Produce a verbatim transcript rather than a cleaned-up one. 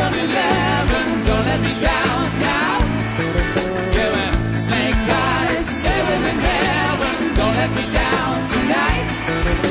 seven eleven, don't let me down now. Yeah, when snake eyes stay within heaven, don't let me down tonight.